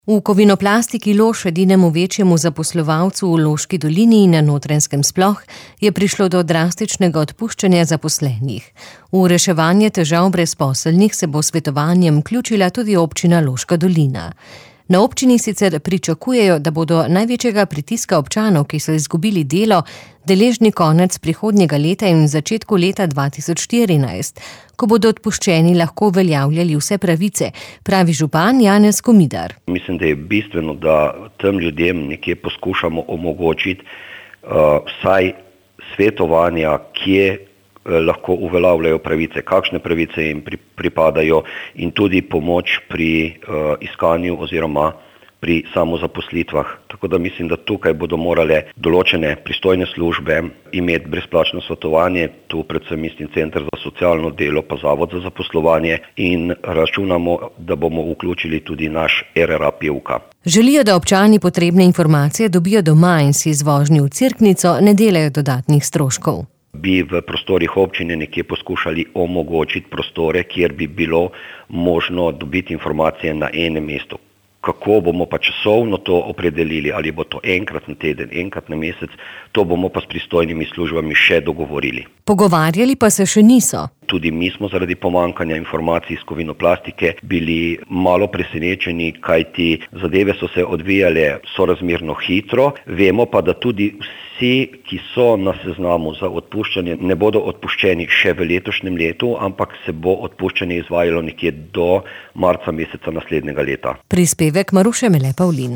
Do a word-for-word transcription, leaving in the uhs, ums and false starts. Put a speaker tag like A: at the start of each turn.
A: V Kovinoplastiki Lož, edinemu večjemu zaposlovalcu v Loški dolini in na Notranjskem sploh, je prišlo do drastičnega odpuščanja zaposlenih. V reševanje težav brezposelnih se bo s svetovanjem vključila tudi občina Loška dolina. Na občini sicer pričakujejo, da bodo največjega pritiska občanov, ki so izgubili delo, deležni konec prihodnjega leta in v začetku leta dva tisoč štirinajst, ko bodo odpuščeni lahko uveljavljali vse pravice, pravi župan Janez Komidar.
B: Mislim, da je bistveno, da tem ljudem nekje poskušamo omogočiti uh, vsaj svetovanja, kje lahko uveljavljajo pravice, kakšne pravice jim pripadajo in tudi pomoč pri uh, iskanju oziroma pri samozaposlitvah. Tako da mislim, da tukaj bodo morale določene pristojne službe imeti brezplačno svetovanje, tu predvsem mislim Center za socialno delo pa Zavod za zaposlovanje in računamo, da bomo vključili tudi naš R R A Pivka.
A: Želijo, da občani potrebne informacije dobijo doma in si z vožnjo v Cerknico ne delajo dodatnih stroškov.
B: Bi v prostorih občine nekje poskušali omogočiti prostore, kjer bi bilo možno dobiti informacije na enem mestu. Kako bomo pa časovno to opredelili, ali bo to enkrat na teden, enkrat na mesec, to bomo pa s pristojnimi službami še dogovorili.
A: Pogovarjali pa se še niso.
B: Tudi mi smo zaradi pomankanja informacij iz Kovinoplastike bili malo presenečeni, kajti zadeve so se odvijale sorazmerno hitro. Vemo pa, da tudi vsi, ki so na seznamu za odpuščanje, ne bodo odpuščeni še v letošnjem letu, ampak se bo odpuščanje izvajalo nekje do marca meseca naslednjega leta.
A: Prispevek Maruše Mele Pavlin.